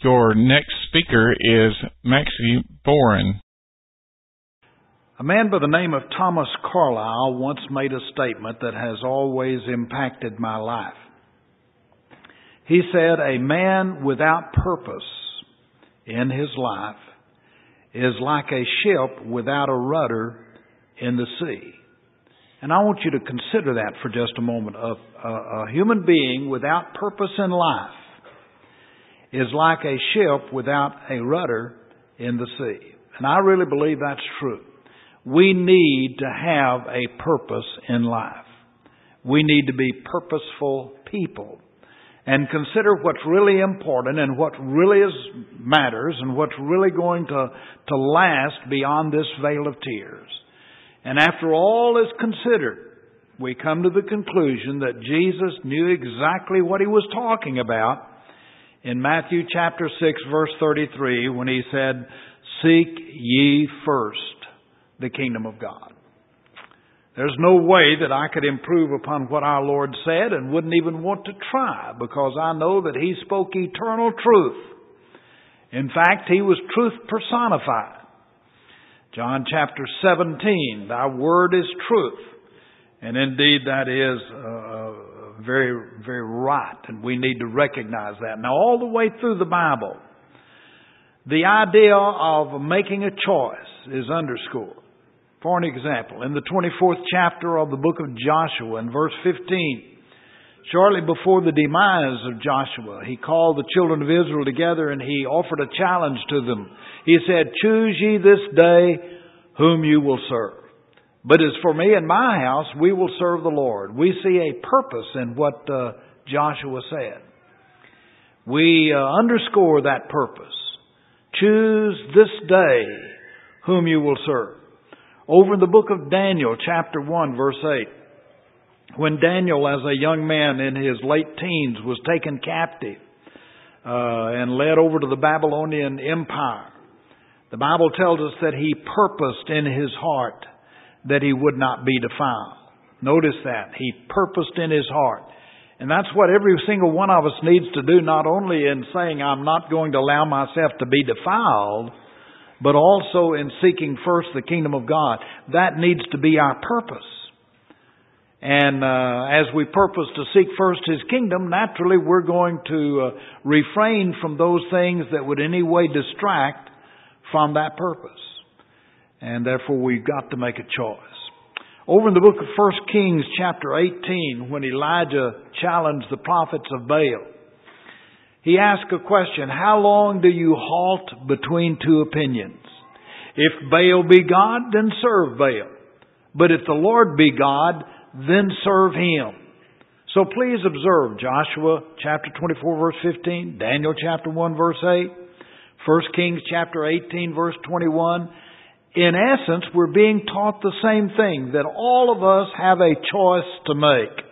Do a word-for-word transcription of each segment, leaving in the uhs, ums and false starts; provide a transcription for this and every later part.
Your next speaker is Maxie Boren. A man by the name of Thomas Carlyle once made a statement that has always impacted my life. He said, "A man without purpose in his life is like a ship without a rudder in the sea." And I want you to consider that for just a moment. A, a, a human being without purpose in life is like a ship without a rudder in the sea. And I really believe that's true. We need to have a purpose in life. We need to be purposeful people and consider what's really important and what really is matters and what's really going to, to last beyond this veil of tears. And after all is considered, we come to the conclusion that Jesus knew exactly what He was talking about in Matthew chapter six, verse thirty-three, when He said, "Seek ye first the kingdom of God." There's no way that I could improve upon what our Lord said and wouldn't even want to try, because I know that He spoke eternal truth. In fact, He was truth personified. John chapter seventeen, "Thy word is truth." And indeed that is uh, very, very right, and we need to recognize that. Now, all the way through the Bible, the idea of making a choice is underscored. For an example, in the twenty-fourth chapter of the book of Joshua, in verse fifteen, shortly before the demise of Joshua, he called the children of Israel together and he offered a challenge to them. He said, "Choose ye this day whom you will serve. But as for me and my house, we will serve the Lord." We see a purpose in what uh, Joshua said. We uh, underscore that purpose. Choose this day whom you will serve. Over in the book of Daniel, chapter one, verse eight, when Daniel, as a young man in his late teens, was taken captive uh, and led over to the Babylonian Empire, the Bible tells us that he purposed in his heart that he would not be defiled. Notice that. He purposed in his heart. And that's what every single one of us needs to do, not only in saying, "I'm not going to allow myself to be defiled," but also in seeking first the kingdom of God. That needs to be our purpose. And uh, as we purpose to seek first His kingdom, naturally we're going to uh, refrain from those things that would in any way distract from that purpose. And therefore we've got to make a choice. Over in the book of First Kings chapter eighteen, when Elijah challenged the prophets of Baal, he asked a question: "How long do you halt between two opinions? If Baal be God, then serve Baal. But if the Lord be God, then serve Him." So please observe Joshua chapter twenty-four, verse fifteen, Daniel chapter one, verse eight, First Kings chapter eighteen, verse twenty-one. In essence, we're being taught the same thing, that all of us have a choice to make.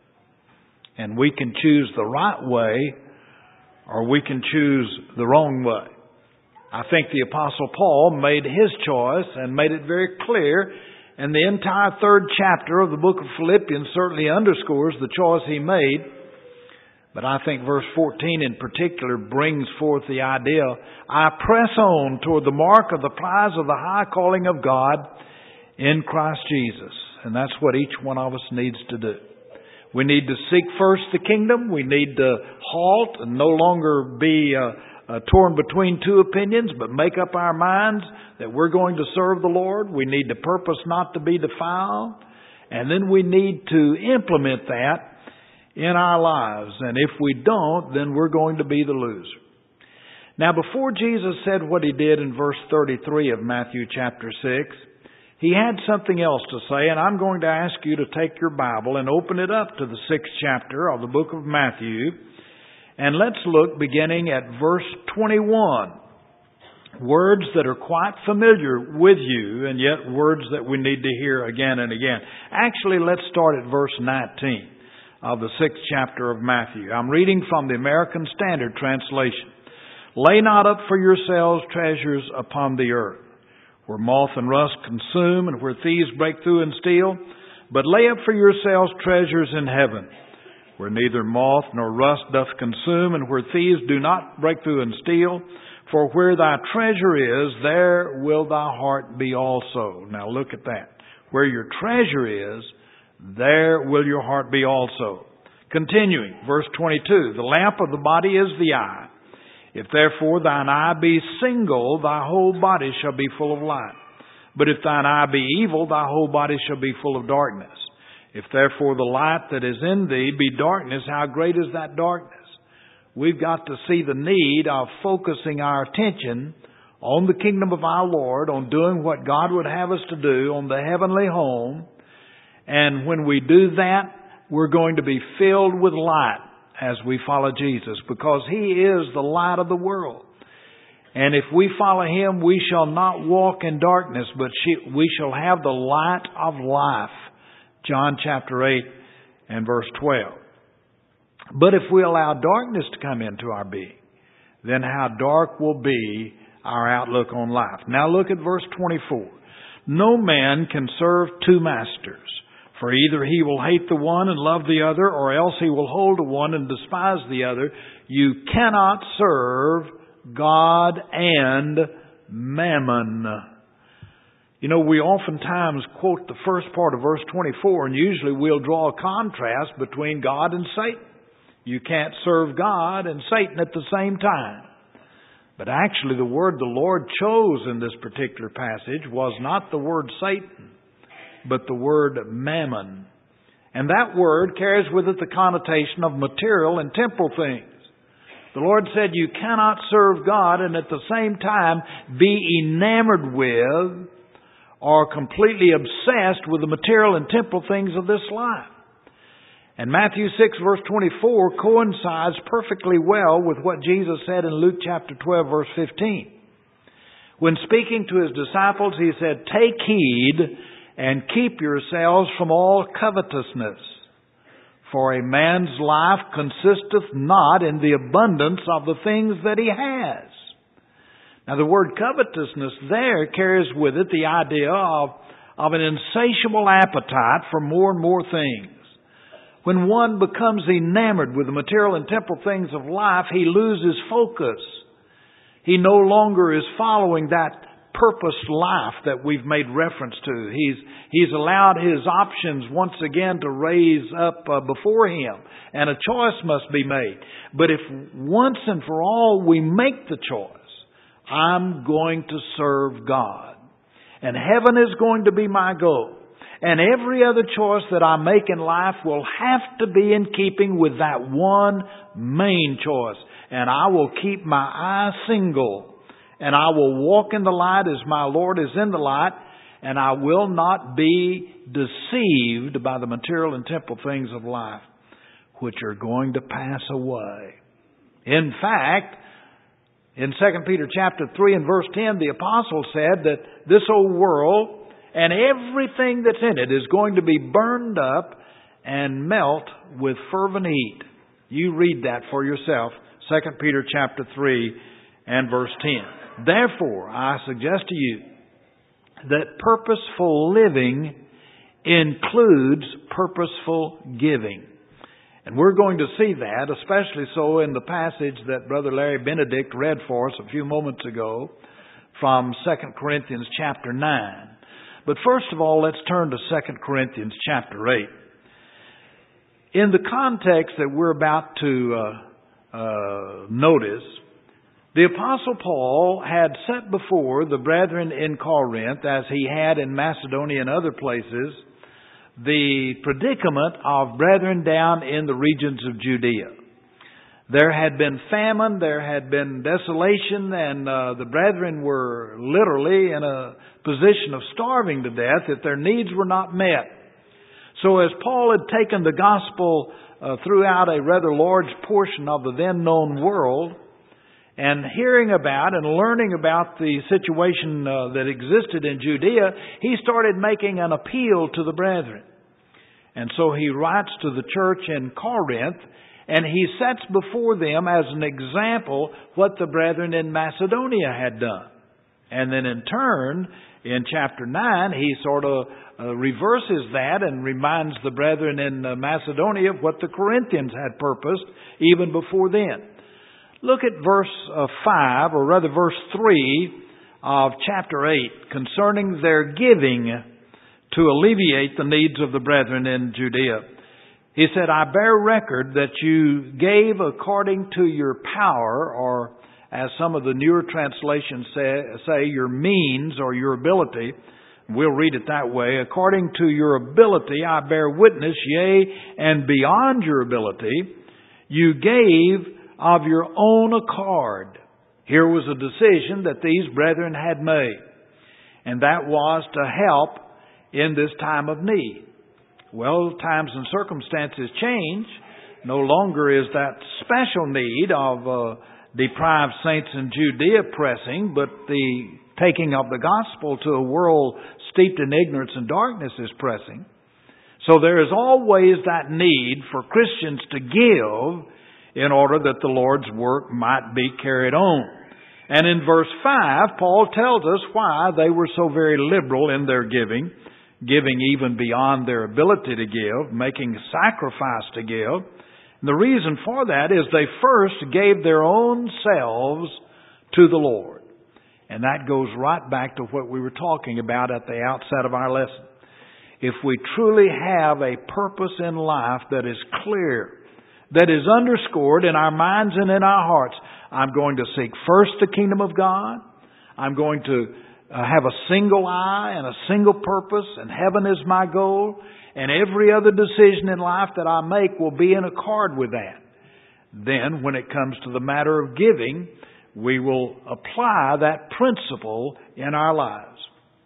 And we can choose the right way, or we can choose the wrong way. I think the Apostle Paul made his choice and made it very clear. And the entire third chapter of the book of Philippians certainly underscores the choice he made. But I think verse fourteen in particular brings forth the idea, "I press on toward the mark of the prize of the high calling of God in Christ Jesus." And that's what each one of us needs to do. We need to seek first the kingdom. We need to halt and no longer be uh, uh, torn between two opinions, but make up our minds that we're going to serve the Lord. We need to purpose not to be defiled. And then we need to implement that in our lives. And if we don't, then we're going to be the loser. Now, before Jesus said what He did in verse thirty-three of Matthew chapter six, He had something else to say, and I'm going to ask you to take your Bible and open it up to the sixth chapter of the book of Matthew. And let's look beginning at verse twenty-one. Words that are quite familiar with you, and yet words that we need to hear again and again. Actually, let's start at verse nineteen of the sixth chapter of Matthew. I'm reading from the American Standard Translation. "Lay not up for yourselves treasures upon the earth, where moth and rust consume and where thieves break through and steal, but lay up for yourselves treasures in heaven, where neither moth nor rust doth consume, and where thieves do not break through and steal. For where thy treasure is, there will thy heart be also. Now look at that. Where your treasure is, there will your heart be also. Continuing, verse twenty-two, the lamp of the body is the eye. If therefore thine eye be single, thy whole body shall be full of light. But if thine eye be evil, thy whole body shall be full of darkness. If therefore the light that is in thee be darkness, how great is that darkness? We've got to see the need of focusing our attention on the kingdom of our Lord, on doing what God would have us to do, on the heavenly home. And when we do that, we're going to be filled with light as we follow Jesus, because He is the light of the world. And if we follow Him, we shall not walk in darkness, but we shall have the light of life. John chapter eight and verse twelve. But if we allow darkness to come into our being, then how dark will be our outlook on life. Now look at verse twenty-four. No man can serve two masters, for either he will hate the one and love the other, or else he will hold to one and despise the other. You cannot serve God and mammon. You know, we oftentimes quote the first part of verse twenty-four, and usually we'll draw a contrast between God and Satan. You can't serve God and Satan at the same time. But actually the word the Lord chose in this particular passage was not the word Satan, but the word mammon. And that word carries with it the connotation of material and temporal things. The Lord said you cannot serve God and at the same time be enamored with or completely obsessed with the material and temporal things of this life. And Matthew six verse twenty-four coincides perfectly well with what Jesus said in Luke chapter twelve verse fifteen. When speaking to His disciples, He said, "Take heed and keep yourselves from all covetousness. For a man's life consisteth not in the abundance of the things that he has." Now the word covetousness there carries with it the idea of, of an insatiable appetite for more and more things. When one becomes enamored with the material and temporal things of life, he loses focus. He no longer is following that purposed life that we've made reference to. He's, he's allowed his options once again to raise up uh, before him, and a choice must be made. But if once and for all we make the choice, I'm going to serve God, and heaven is going to be my goal, and every other choice that I make in life will have to be in keeping with that one main choice. And I will keep my eye single, and I will walk in the light as my Lord is in the light, and I will not be deceived by the material and temporal things of life, which are going to pass away. In fact, in Second Peter chapter three and verse ten, the apostle said that this old world and everything that's in it is going to be burned up and melt with fervent heat. You read that for yourself. Second Peter chapter three and verse ten. Therefore, I suggest to you that purposeful living includes purposeful giving. And we're going to see that, especially so in the passage that Brother Larry Benedict read for us a few moments ago from Second Corinthians chapter nine. But first of all, let's turn to Second Corinthians chapter eight. In the context that we're about to uh, uh, notice, the Apostle Paul had set before the brethren in Corinth, as he had in Macedonia and other places, the predicament of brethren down in the regions of Judea. There had been famine, there had been desolation, and uh, the brethren were literally in a position of starving to death if their needs were not met. So as Paul had taken the gospel uh, throughout a rather large portion of the then known world, and hearing about and learning about the situation uh, that existed in Judea, he started making an appeal to the brethren. And so he writes to the church in Corinth, and he sets before them as an example what the brethren in Macedonia had done. And then in turn, in chapter nine, he sort of uh, reverses that and reminds the brethren in uh, Macedonia of what the Corinthians had purposed even before then. Look at verse uh, five, or rather verse three of chapter eight, concerning their giving to alleviate the needs of the brethren in Judea. He said, I bear record that you gave according to your power, or as some of the newer translations say, say your means or your ability. We'll read it that way. According to your ability, I bear witness, yea, and beyond your ability, you gave of your own accord. Here was a decision that these brethren had made, and that was to help in this time of need. Well, times and circumstances change. No longer is that special need of uh, deprived saints in Judea pressing, but the taking of the gospel to a world steeped in ignorance and darkness is pressing. So there is always that need for Christians to give in order that the Lord's work might be carried on. And in verse five, Paul tells us why they were so very liberal in their giving, giving even beyond their ability to give, making sacrifice to give. And the reason for that is they first gave their own selves to the Lord. And that goes right back to what we were talking about at the outset of our lesson. If we truly have a purpose in life that is clear, that is underscored in our minds and in our hearts, I'm going to seek first the kingdom of God. I'm going to uh, have a single eye and a single purpose, and heaven is my goal. And every other decision in life that I make will be in accord with that. Then, when it comes to the matter of giving, we will apply that principle in our lives.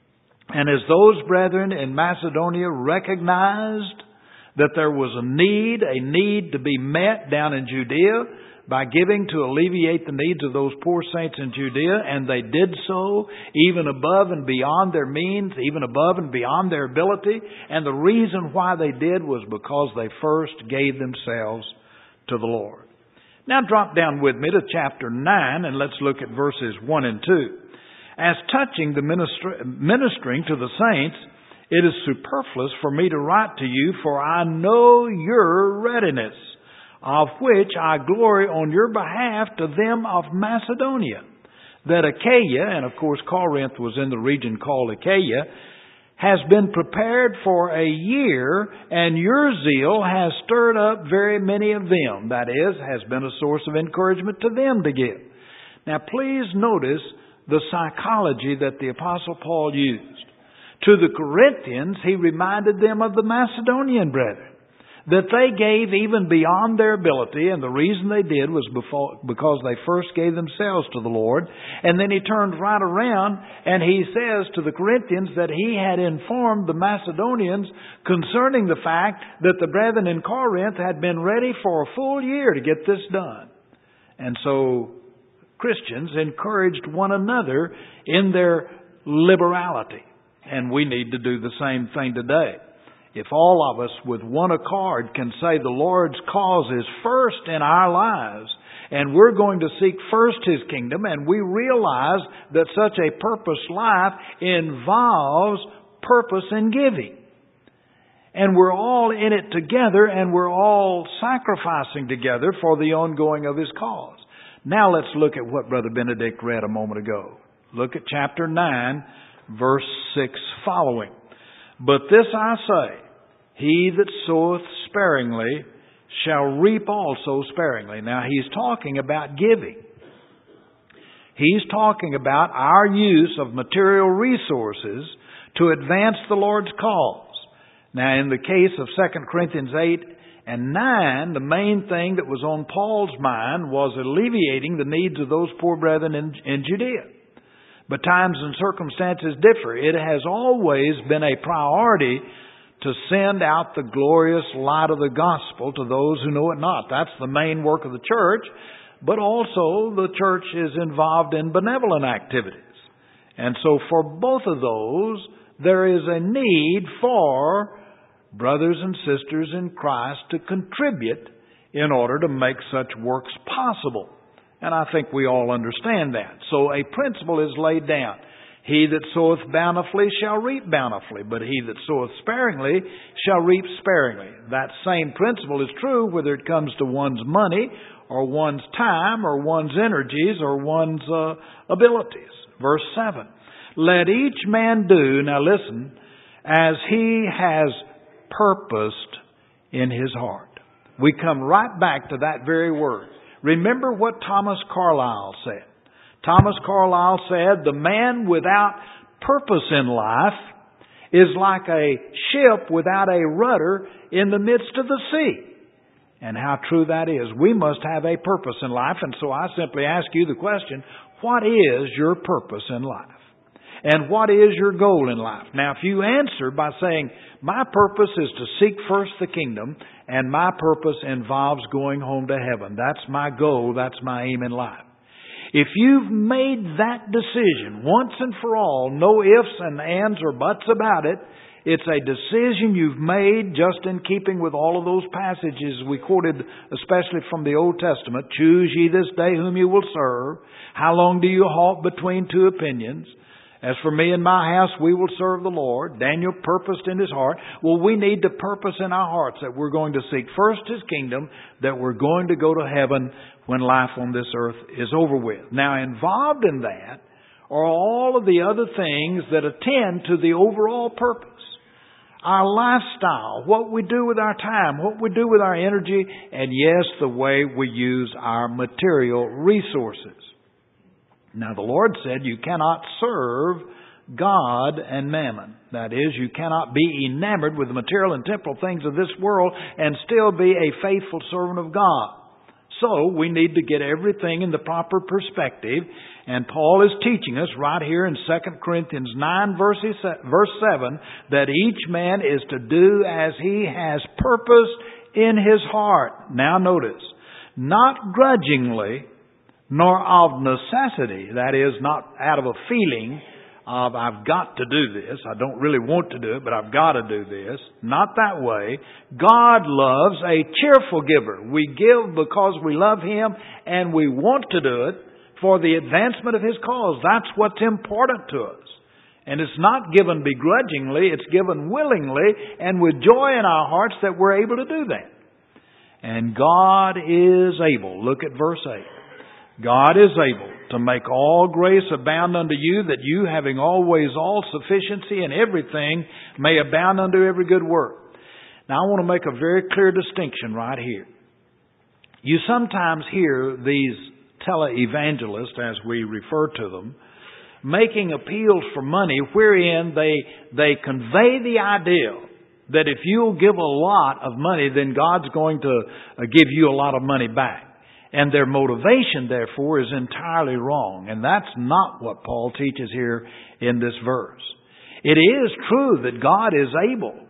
And as those brethren in Macedonia recognized that there was a need, a need to be met down in Judea by giving to alleviate the needs of those poor saints in Judea, and they did so even above and beyond their means, even above and beyond their ability. And the reason why they did was because they first gave themselves to the Lord. Now drop down with me to chapter nine and let's look at verses one and two. As touching the minister, ministering to the saints, it is superfluous for me to write to you, for I know your readiness, of which I glory on your behalf to them of Macedonia, that Achaia, and of course Corinth was in the region called Achaia, has been prepared for a year, and your zeal has stirred up very many of them. That is, has been a source of encouragement to them to give. Now please notice the psychology that the Apostle Paul used. To the Corinthians, he reminded them of the Macedonian brethren, that they gave even beyond their ability, and the reason they did was before, because they first gave themselves to the Lord. And then he turned right around and he says to the Corinthians that he had informed the Macedonians concerning the fact that the brethren in Corinth had been ready for a full year to get this done. And so Christians encouraged one another in their liberality. And we need to do the same thing today. If all of us with one accord can say the Lord's cause is first in our lives, and we're going to seek first His kingdom, and we realize that such a purposed life involves purpose in giving. And we're all in it together, and we're all sacrificing together for the ongoing of His cause. Now let's look at what Brother Benedict read a moment ago. Look at chapter nine, verse six following. But this I say, he that soweth sparingly shall reap also sparingly. Now he's talking about giving. He's talking about our use of material resources to advance the Lord's cause. Now in the case of Second Corinthians eight and nine, the main thing that was on Paul's mind was alleviating the needs of those poor brethren in, in Judea. But times and circumstances differ. It has always been a priority to send out the glorious light of the gospel to those who know it not. That's the main work of the church. But also the church is involved in benevolent activities. And so for both of those, there is a need for brothers and sisters in Christ to contribute in order to make such works possible. And I think we all understand that. So a principle is laid down. He that soweth bountifully shall reap bountifully, but he that soweth sparingly shall reap sparingly. That same principle is true whether it comes to one's money or one's time or one's energies or one's uh, abilities. Verse seven. Let each man do, now listen, as he has purposed in his heart. We come right back to that very word. Remember what Thomas Carlyle said. Thomas Carlyle said, the man without purpose in life is like a ship without a rudder in the midst of the sea. And how true that is. We must have a purpose in life. And so I simply ask you the question, what is your purpose in life? And what is your goal in life? Now, if you answer by saying, my purpose is to seek first the kingdom, and my purpose involves going home to heaven. That's my goal. That's my aim in life. If you've made that decision once and for all, no ifs and ands or buts about it, it's a decision you've made just in keeping with all of those passages we quoted, especially from the Old Testament. Choose ye this day whom you will serve. How long do you halt between two opinions? As for me and my house, we will serve the Lord. Daniel purposed in his heart. Well, we need to purpose in our hearts that we're going to seek first His kingdom, that we're going to go to heaven when life on this earth is over with. Now, involved in that are all of the other things that attend to the overall purpose. Our lifestyle, what we do with our time, what we do with our energy, and yes, the way we use our material resources. Now, the Lord said you cannot serve God and mammon. That is, you cannot be enamored with the material and temporal things of this world and still be a faithful servant of God. So, we need to get everything in the proper perspective. And Paul is teaching us right here in Second Corinthians nine verse seven that each man is to do as he has purposed in his heart. Now notice, not grudgingly, nor of necessity, that is, not out of a feeling of I've got to do this, I don't really want to do it, but I've got to do this. Not that way. God loves a cheerful giver. We give because we love Him and we want to do it for the advancement of His cause. That's what's important to us. And it's not given begrudgingly, it's given willingly and with joy in our hearts that we're able to do that. And God is able. Look at verse eight. God is able to make all grace abound unto you, that you, having always all sufficiency in everything, may abound unto every good work. Now, I want to make a very clear distinction right here. You sometimes hear these televangelists, as we refer to them, making appeals for money wherein they, they convey the idea that if you'll give a lot of money, then God's going to give you a lot of money back. And their motivation, therefore, is entirely wrong. And that's not what Paul teaches here in this verse. It is true that God is able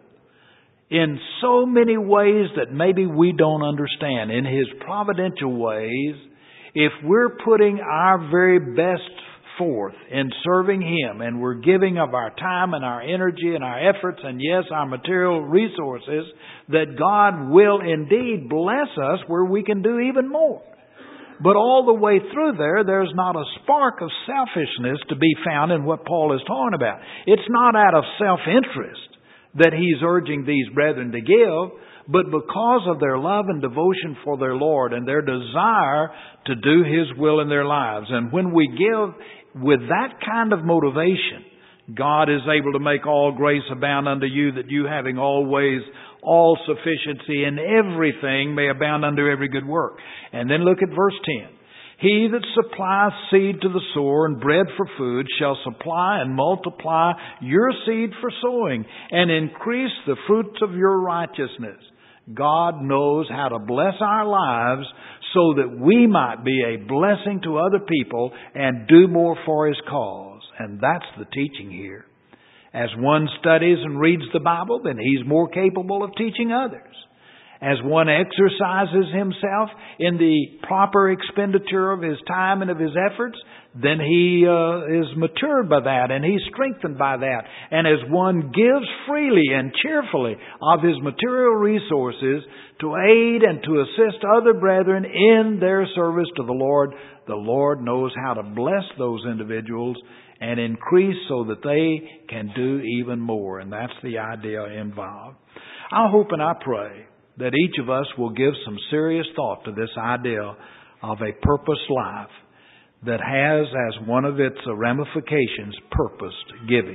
in so many ways that maybe we don't understand. In His providential ways, if we're putting our very best forth in serving Him and we're giving of our time and our energy and our efforts and yes, our material resources, that God will indeed bless us where we can do even more. But all the way through there, there's not a spark of selfishness to be found in what Paul is talking about. It's not out of self-interest that he's urging these brethren to give, but because of their love and devotion for their Lord and their desire to do His will in their lives. And when we give with that kind of motivation, God is able to make all grace abound unto you, that you, having always all sufficiency in everything, may abound unto every good work. And then look at verse ten. He that supplieth seed to the sower and bread for food shall supply and multiply your seed for sowing and increase the fruits of your righteousness. God knows how to bless our lives so that we might be a blessing to other people and do more for His cause. And that's the teaching here. As one studies and reads the Bible, then he's more capable of teaching others. as one exercises himself in the proper expenditure of his time and of his efforts, then he uh, is matured by that and he's strengthened by that. And as one gives freely and cheerfully of his material resources to aid and to assist other brethren in their service to the Lord, the Lord knows how to bless those individuals and increase so that they can do even more. And that's the idea involved. I hope and I pray that each of us will give some serious thought to this idea of a purposed life that has as one of its ramifications purposed giving.